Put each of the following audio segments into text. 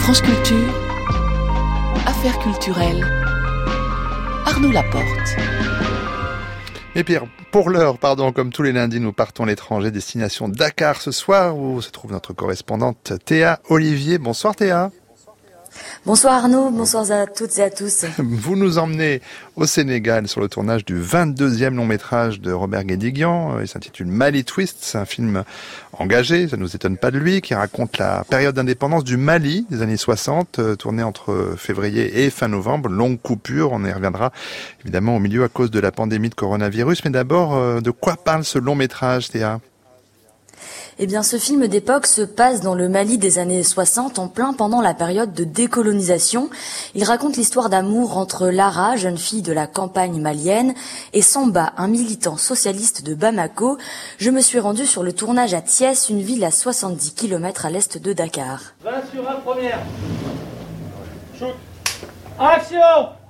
France Culture, Affaires culturelles, Arnaud Laporte. Et Pierre, pour l'heure, comme tous les lundis, nous partons à l'étranger, destination Dakar ce soir, où se trouve notre correspondante Théa Olivier. Bonsoir Théa. Bonsoir Arnaud, bonsoir à toutes et à tous. Vous nous emmenez au Sénégal sur le tournage du 22e long métrage de Robert Guédiguian. Il s'intitule Mali Twist. C'est un film engagé, ça ne nous étonne pas de lui, qui raconte la période d'indépendance du Mali des années 60, tourné entre février et fin novembre. Longue coupure, on y reviendra évidemment au milieu à cause de la pandémie de coronavirus. Mais d'abord, de quoi parle ce long métrage, Théa ? Eh bien, ce film d'époque se passe dans le Mali des années 60, en plein pendant la période de décolonisation. Il raconte l'histoire d'amour entre Lara, jeune fille de la campagne malienne, et Samba, un militant socialiste de Bamako. Je me suis rendue sur le tournage à Thiès, une ville à 70 km à l'est de Dakar. 20 sur 1, première. Shoot. Action!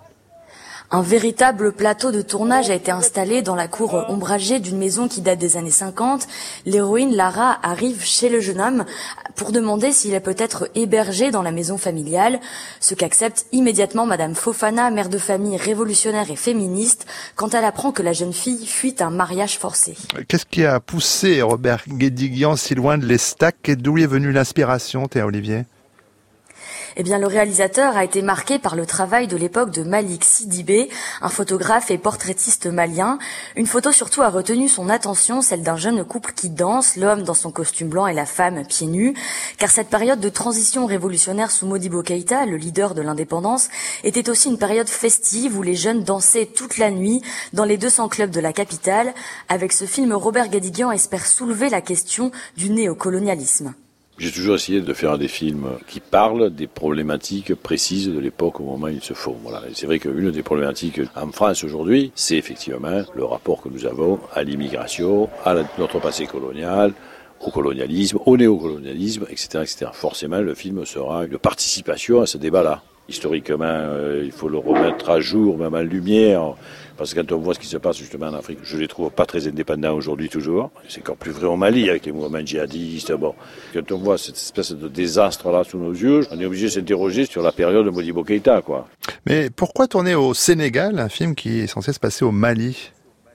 Un véritable plateau de tournage a été installé dans la cour ombragée d'une maison qui date des années 50. L'héroïne Lara arrive chez le jeune homme pour demander s'il peut être hébergé dans la maison familiale, ce qu'accepte immédiatement Madame Fofana, mère de famille révolutionnaire et féministe, quand elle apprend que la jeune fille fuit un mariage forcé. Qu'est-ce qui a poussé Robert Guédiguian si loin de l'Estac et d'où est venue l'inspiration, Théa Olivier ? Eh bien, le réalisateur a été marqué par le travail de l'époque de Malik Sidibé, un photographe et portraitiste malien. Une photo surtout a retenu son attention, celle d'un jeune couple qui danse, l'homme dans son costume blanc et la femme pieds nus. Car cette période de transition révolutionnaire sous Modibo Keïta, le leader de l'indépendance, était aussi une période festive où les jeunes dansaient toute la nuit dans les 200 clubs de la capitale. Avec ce film, Robert Guédiguian espère soulever la question du néocolonialisme. J'ai toujours essayé de faire des films qui parlent des problématiques précises de l'époque au moment où ils se font. Voilà. Et c'est vrai qu'une des problématiques en France aujourd'hui, c'est effectivement le rapport que nous avons à l'immigration, à notre passé colonial, au colonialisme, au néocolonialisme, etc., etc. Forcément, le film sera une participation à ce débat-là. Historiquement, il faut le remettre à jour, même en lumière, parce que quand on voit ce qui se passe justement en Afrique, je les trouve pas très indépendants aujourd'hui toujours. C'est encore plus vrai au Mali avec les mouvements djihadistes. Bon, quand on voit cette espèce de désastre-là sous nos yeux, on est obligé de s'interroger sur la période de Modibo Keïta, quoi. Mais pourquoi tourner au Sénégal, un film qui est censé se passer au Mali ?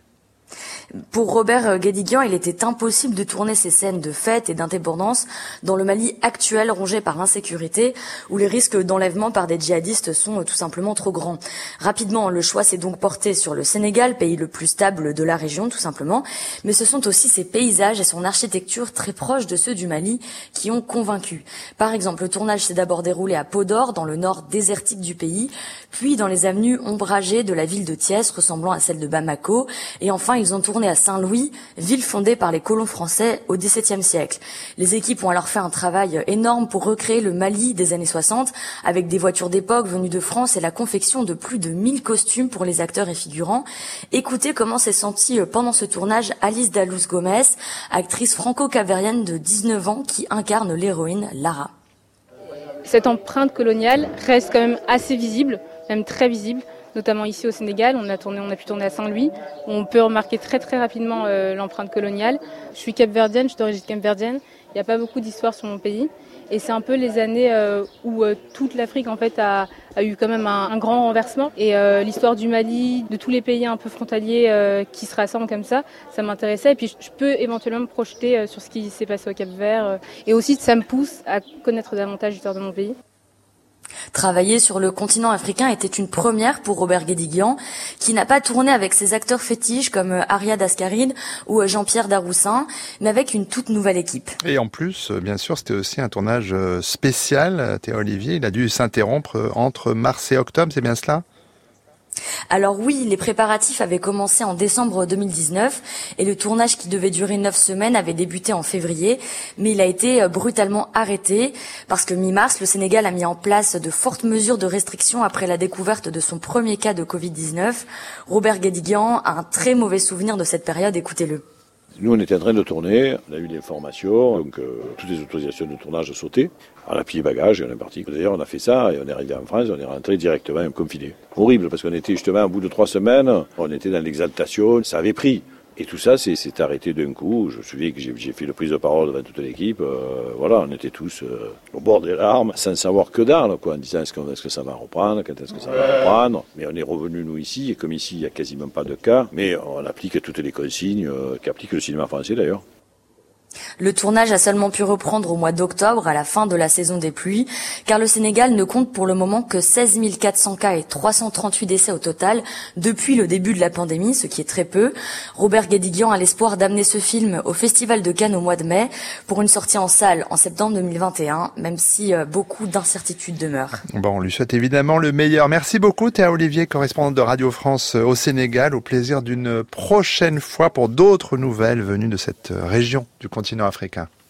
Pour Robert Guédiguian, il était impossible de tourner ces scènes de fête et d'indépendance dans le Mali actuel rongé par l'insécurité, où les risques d'enlèvement par des djihadistes sont tout simplement trop grands. Rapidement, le choix s'est donc porté sur le Sénégal, pays le plus stable de la région, tout simplement. Mais ce sont aussi ses paysages et son architecture très proches de ceux du Mali qui ont convaincu. Par exemple, le tournage s'est d'abord déroulé à Podor, dans le nord désertique du pays, puis dans les avenues ombragées de la ville de Thiès, ressemblant à celle de Bamako, et enfin ils ont tourné à Saint-Louis, ville fondée par les colons français au XVIIe siècle. Les équipes ont alors fait un travail énorme pour recréer le Mali des années 60, avec des voitures d'époque venues de France et la confection de plus de 1000 costumes pour les acteurs et figurants. Écoutez comment s'est sentie pendant ce tournage Alice Dalous Gomez, actrice franco-capverdienne de 19 ans qui incarne l'héroïne Lara. Cette empreinte coloniale reste quand même assez visible, même très visible. Notamment ici au Sénégal, on a pu tourner à Saint-Louis, où on peut remarquer très très rapidement l'empreinte coloniale. Je suis capverdienne, je suis d'origine capverdienne, il n'y a pas beaucoup d'histoire sur mon pays. Et c'est un peu les années où toute l'Afrique en fait a eu quand même un grand renversement. Et l'histoire du Mali, de tous les pays un peu frontaliers qui se rassemblent comme ça m'intéressait. Et puis je peux éventuellement me projeter sur ce qui s'est passé au Cap-Vert. Et aussi ça me pousse à connaître davantage l'histoire de mon pays. Travailler sur le continent africain était une première pour Robert Guédiguian, qui n'a pas tourné avec ses acteurs fétiches comme Ariad Ascaride ou Jean-Pierre Daroussin, mais avec une toute nouvelle équipe. Et en plus, bien sûr, c'était aussi un tournage spécial. Théa Olivier, il a dû s'interrompre entre mars et octobre, c'est bien cela ? Alors oui, les préparatifs avaient commencé en décembre 2019 et le tournage qui devait durer 9 semaines avait débuté en février, mais il a été brutalement arrêté parce que mi-mars, le Sénégal a mis en place de fortes mesures de restriction après la découverte de son premier cas de Covid-19. Robert Guédiguian a un très mauvais souvenir de cette période, écoutez-le. Nous, on était en train de tourner, on a eu l'information, donc toutes les autorisations de tournage sautaient. On a plié bagages et on est parti. D'ailleurs, on a fait ça et on est arrivé en France, on est rentré directement confiné. Horrible, parce qu'on était justement, au bout de 3 semaines, on était dans l'exaltation, ça avait pris. Et tout ça s'est arrêté d'un coup. Je me souviens que j'ai fait le prise de parole devant toute l'équipe. On était tous au bord des larmes, sans savoir que dalle, en disant est-ce que ça va reprendre, quand est-ce que ça va reprendre. Mais on est revenus nous ici, et comme ici il n'y a quasiment pas de cas, mais on applique toutes les consignes qu'applique le cinéma français d'ailleurs. Le tournage a seulement pu reprendre au mois d'octobre, à la fin de la saison des pluies, car le Sénégal ne compte pour le moment que 16 400 cas et 338 décès au total depuis le début de la pandémie, ce qui est très peu. Robert Guédiguian a l'espoir d'amener ce film au Festival de Cannes au mois de mai pour une sortie en salle en septembre 2021, même si beaucoup d'incertitudes demeurent. On lui souhaite évidemment le meilleur. Merci beaucoup Théa Olivier, correspondante de Radio France au Sénégal. Au plaisir d'une prochaine fois pour d'autres nouvelles venues de cette région du continent africain.